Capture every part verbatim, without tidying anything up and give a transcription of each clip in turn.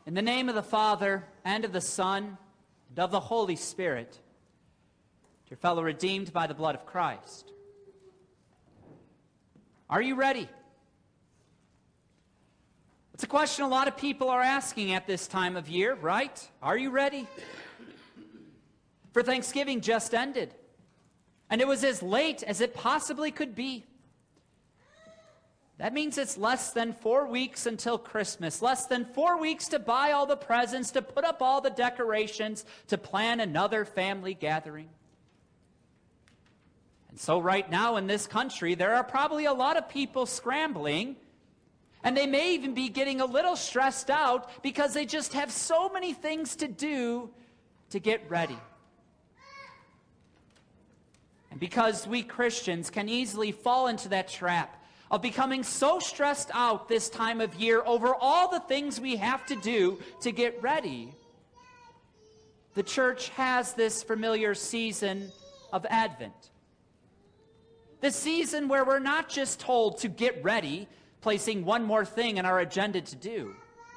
In the name of the Father, and of the Son, and of the Holy Spirit, dear fellow redeemed by the blood of Christ, are you ready? It's a question a lot of people are asking at this time of year, right? Are you ready? For Thanksgiving just ended, and it was as late as it possibly could be. That means it's less than four weeks until Christmas, less than four weeks to buy all the presents, to put up all the decorations, to plan another family gathering. And so right now in this country, there are probably a lot of people scrambling, and they may even be getting a little stressed out because they just have so many things to do to get ready. And because we Christians can easily fall into that trap of becoming so stressed out this time of year over all the things we have to do to get ready, the church has this familiar season of Advent. The season where we're not just told to get ready, placing one more thing in our agenda to do,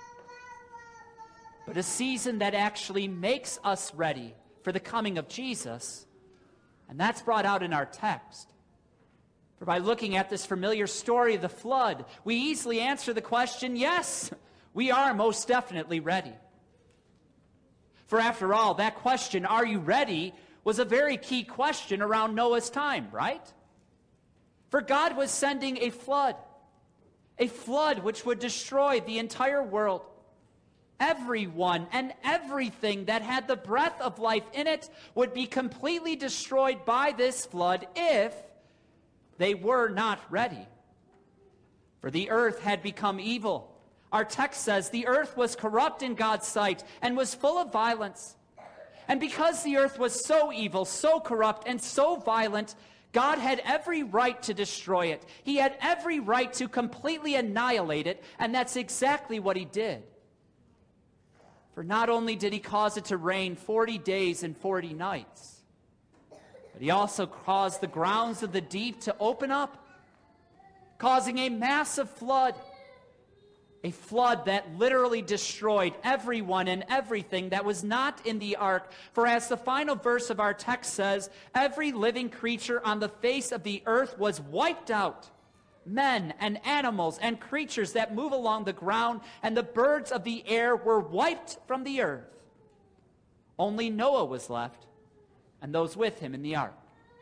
but a season that actually makes us ready for the coming of Jesus, and that's brought out in our text. For by looking at this familiar story of the flood, we easily answer the question, yes, we are most definitely ready. For after all, that question, are you ready, was a very key question around Noah's time, right? For God was sending a flood, a flood which would destroy the entire world. Everyone and everything that had the breath of life in it would be completely destroyed by this flood if they were not ready. For the earth had become evil. Our text says the earth was corrupt in God's sight and was full of violence. And because the earth was so evil, so corrupt, and so violent, God had every right to destroy it. He had every right to completely annihilate it, and that's exactly what he did. For not only did he cause it to rain forty days and forty nights, but he also caused the grounds of the deep to open up, causing a massive flood, a flood that literally destroyed everyone and everything that was not in the ark. For as the final verse of our text says, every living creature on the face of the earth was wiped out. Men and animals and creatures that move along the ground and the birds of the air were wiped from the earth. Only Noah was left, and those with him in the ark.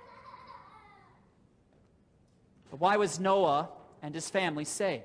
But why was Noah and his family saved?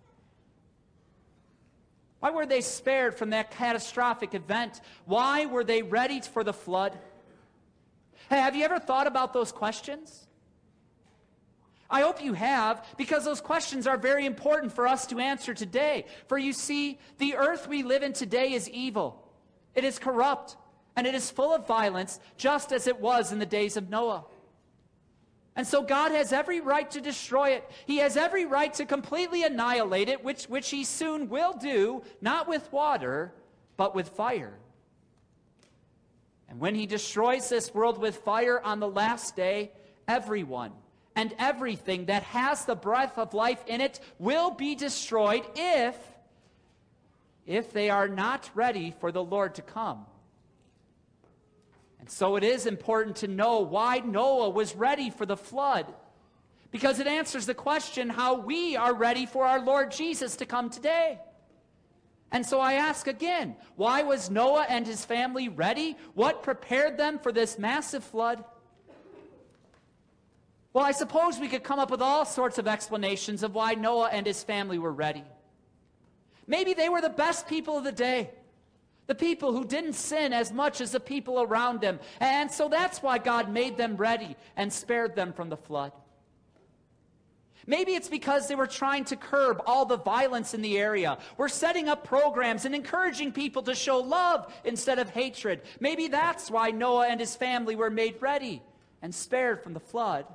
Why were they spared from that catastrophic event? Why were they ready for the flood? Hey, have you ever thought about those questions? I hope you have, because those questions are very important for us to answer today. For you see, the earth we live in today is evil. It is corrupt. And it is full of violence, just as it was in the days of Noah. And so God has every right to destroy it. He has every right to completely annihilate it, which, which he soon will do, not with water, but with fire. And when he destroys this world with fire on the last day, everyone and everything that has the breath of life in it will be destroyed if, if they are not ready for the Lord to come. And so it is important to know why Noah was ready for the flood, because it answers the question how we are ready for our Lord Jesus to come today. And so I ask again, why was Noah and his family ready? What prepared them for this massive flood? Well, I suppose we could come up with all sorts of explanations of why Noah and his family were ready. Maybe they were the best people of the day. The people who didn't sin as much as the people around them. And so that's why God made them ready and spared them from the flood. Maybe it's because they were trying to curb all the violence in the area. We're setting up programs and encouraging people to show love instead of hatred. Maybe that's why Noah and his family were made ready and spared from the flood.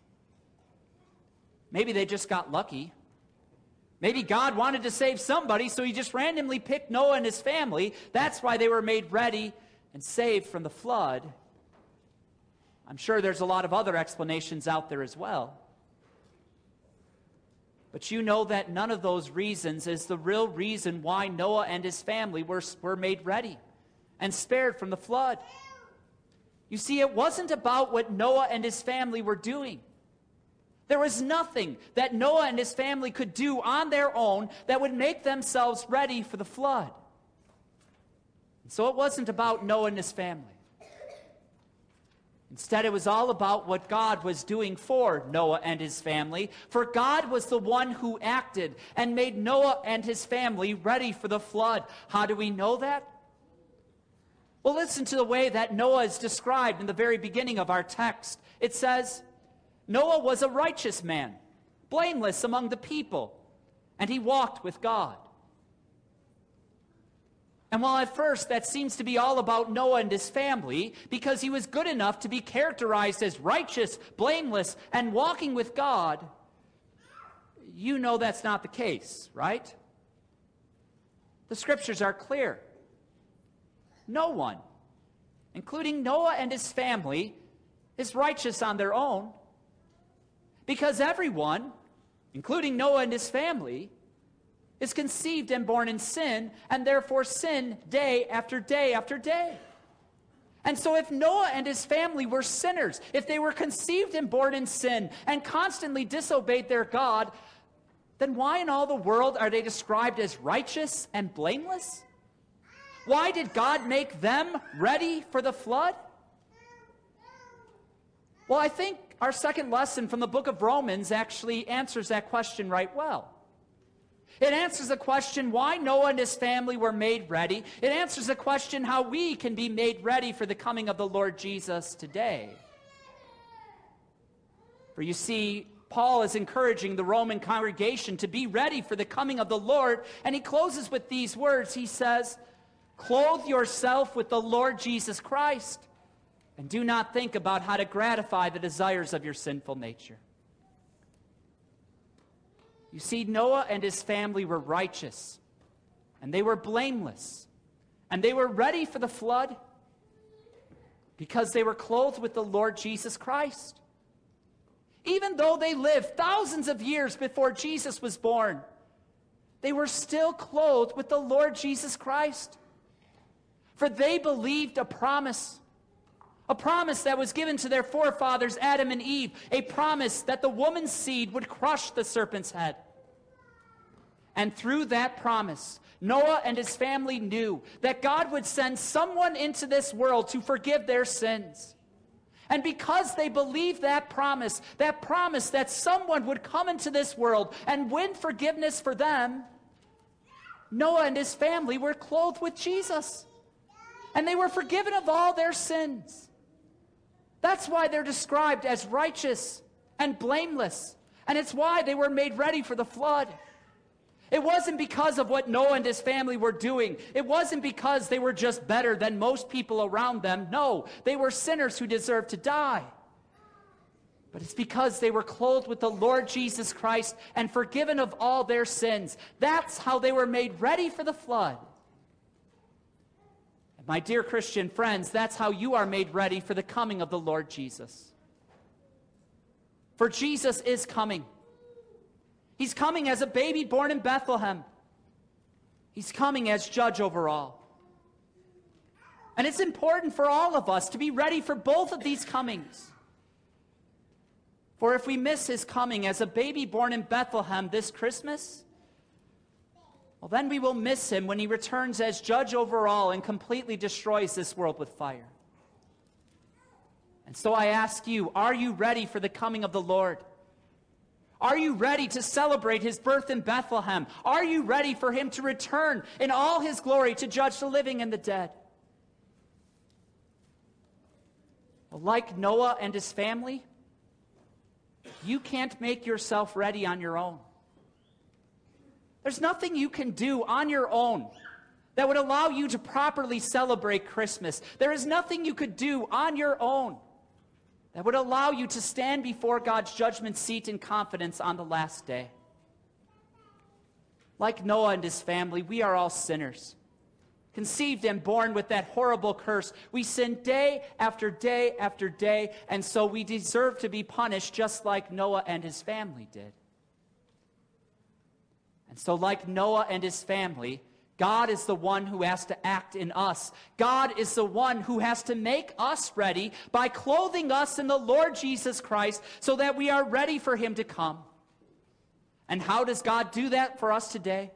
Maybe they just got lucky. Maybe God wanted to save somebody, so he just randomly picked Noah and his family. That's why they were made ready and saved from the flood. I'm sure there's a lot of other explanations out there as well. But you know that none of those reasons is the real reason why Noah and his family were, were made ready and spared from the flood. You see, it wasn't about what Noah and his family were doing. There was nothing that Noah and his family could do on their own that would make themselves ready for the flood. So it wasn't about Noah and his family. Instead, it was all about what God was doing for Noah and his family. For God was the one who acted and made Noah and his family ready for the flood. How do we know that? Well, listen to the way that Noah is described in the very beginning of our text. It says, Noah was a righteous man, blameless among the people, and he walked with God. And while at first that seems to be all about Noah and his family, because he was good enough to be characterized as righteous, blameless, and walking with God, you know that's not the case, right? The scriptures are clear. No one, including Noah and his family, is righteous on their own, because everyone, including Noah and his family, is conceived and born in sin, and therefore sin day after day after day. And so if Noah and his family were sinners, if they were conceived and born in sin and constantly disobeyed their God, then why in all the world are they described as righteous and blameless? Why did God make them ready for the flood? Well, I think our second lesson from the book of Romans actually answers that question right well. It answers the question why Noah and his family were made ready. It answers the question how we can be made ready for the coming of the Lord Jesus today. For you see, Paul is encouraging the Roman congregation to be ready for the coming of the Lord, and he closes with these words. He says, "Clothe yourself with the Lord Jesus Christ, and do not think about how to gratify the desires of your sinful nature." You see, Noah and his family were righteous, and they were blameless, and they were ready for the flood because they were clothed with the Lord Jesus Christ. Even though they lived thousands of years before Jesus was born, they were still clothed with the Lord Jesus Christ. For they believed a promise, a promise that was given to their forefathers Adam and Eve, a promise that the woman's seed would crush the serpent's head. And through that promise, Noah and his family knew that God would send someone into this world to forgive their sins. And because they believed that promise, that promise that someone would come into this world and win forgiveness for them, Noah and his family were clothed with Jesus. And they were forgiven of all their sins. That's why they're described as righteous and blameless. And it's why they were made ready for the flood. It wasn't because of what Noah and his family were doing. It wasn't because they were just better than most people around them. No, they were sinners who deserved to die. But it's because they were clothed with the Lord Jesus Christ and forgiven of all their sins. That's how they were made ready for the flood. And my dear Christian friends, that's how you are made ready for the coming of the Lord Jesus. For Jesus is coming. He's coming as a baby born in Bethlehem. He's coming as judge over all. And it's important for all of us to be ready for both of these comings. For if we miss his coming as a baby born in Bethlehem this Christmas, well, then we will miss him when he returns as judge over all and completely destroys this world with fire. And so I ask you, are you ready for the coming of the Lord? Are you ready to celebrate his birth in Bethlehem? Are you ready for him to return in all his glory to judge the living and the dead? Well, like Noah and his family, you can't make yourself ready on your own. There's nothing you can do on your own that would allow you to properly celebrate Christmas. There is nothing you could do on your own that would allow you to stand before God's judgment seat in confidence on the last day. Like Noah and his family, we are all sinners, conceived and born with that horrible curse. We sin day after day after day, and so we deserve to be punished just like Noah and his family did. And so like Noah and his family, God is the one who has to act in us. God is the one who has to make us ready by clothing us in the Lord Jesus Christ so that we are ready for him to come. And how does God do that for us today?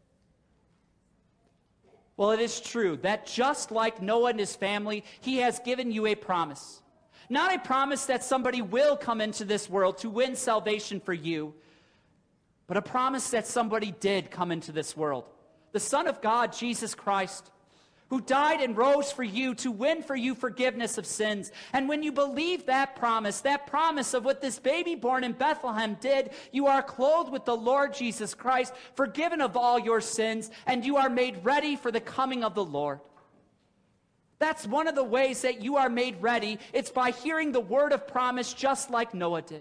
Well, it is true that just like Noah and his family, he has given you a promise. Not a promise that somebody will come into this world to win salvation for you, but a promise that somebody did come into this world. The Son of God, Jesus Christ, who died and rose for you to win for you forgiveness of sins. And when you believe that promise, that promise of what this baby born in Bethlehem did, you are clothed with the Lord Jesus Christ, forgiven of all your sins, and you are made ready for the coming of the Lord. That's one of the ways that you are made ready. It's by hearing the word of promise just like Noah did.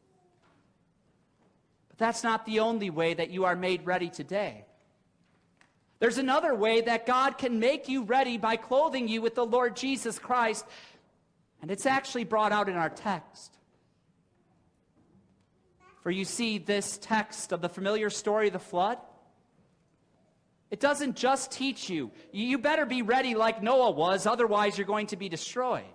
But that's not the only way that you are made ready today. There's another way that God can make you ready by clothing you with the Lord Jesus Christ, and it's actually brought out in our text. For you see, this text of the familiar story of the flood, it doesn't just teach you, you better be ready like Noah was, otherwise you're going to be destroyed.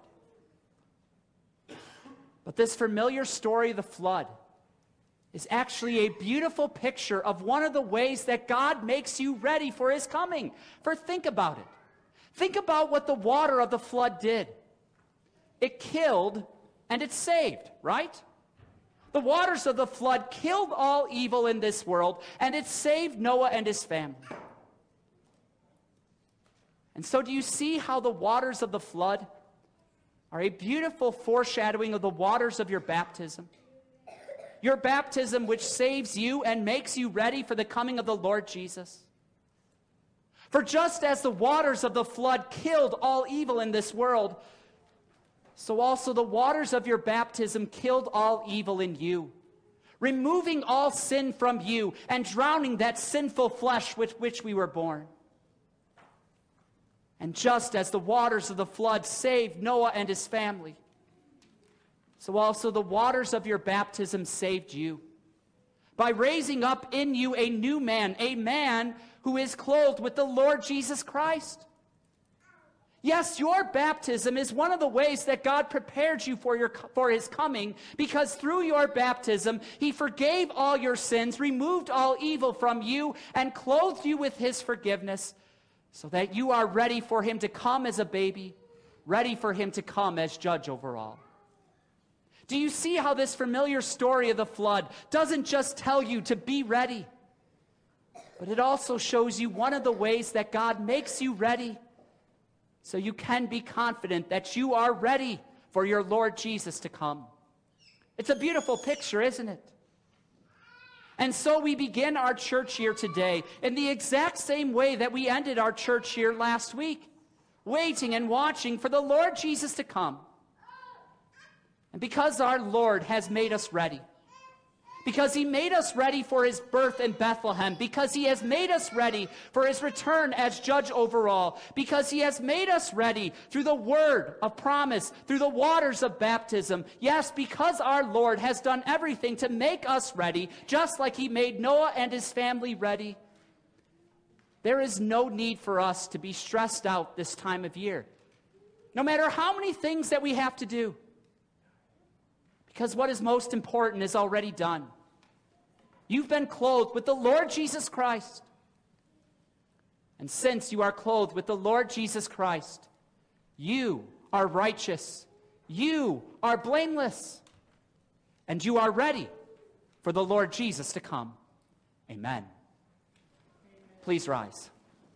But this familiar story of the flood is actually a beautiful picture of one of the ways that God makes you ready for his coming. For think about it. Think about what the water of the flood did. It killed and it saved, right? The waters of the flood killed all evil in this world, and it saved Noah and his family. And so do you see how the waters of the flood are a beautiful foreshadowing of the waters of your baptism? Your baptism, which saves you and makes you ready for the coming of the Lord Jesus. For just as the waters of the flood killed all evil in this world, so also the waters of your baptism killed all evil in you, removing all sin from you and drowning that sinful flesh with which we were born. And just as the waters of the flood saved Noah and his family, so also the waters of your baptism saved you, by raising up in you a new man, a man who is clothed with the Lord Jesus Christ. Yes, your baptism is one of the ways that God prepared you for, your, for his coming, because through your baptism, he forgave all your sins, removed all evil from you, and clothed you with his forgiveness, so that you are ready for him to come as a baby, ready for him to come as judge over all. Do you see how this familiar story of the flood doesn't just tell you to be ready, but it also shows you one of the ways that God makes you ready, so you can be confident that you are ready for your Lord Jesus to come. It's a beautiful picture, isn't it? And so we begin our church year today in the exact same way that we ended our church year last week, waiting and watching for the Lord Jesus to come. And because our Lord has made us ready, because he made us ready for his birth in Bethlehem, because he has made us ready for his return as judge over all, because he has made us ready through the word of promise, through the waters of baptism. Yes, because our Lord has done everything to make us ready, just like he made Noah and his family ready, there is no need for us to be stressed out this time of year, no matter how many things that we have to do. Because what is most important is already done. You've been clothed with the Lord Jesus Christ. And since you are clothed with the Lord Jesus Christ, you are righteous. You are blameless. And you are ready for the Lord Jesus to come. Amen. Please rise.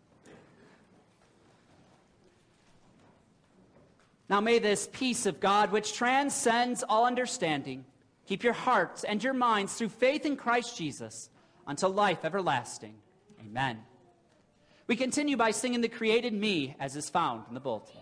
Now may this peace of God, which transcends all understanding, keep your hearts and your minds through faith in Christ Jesus unto life everlasting. Amen. We continue by singing the Created Me, as is found in the bulletin.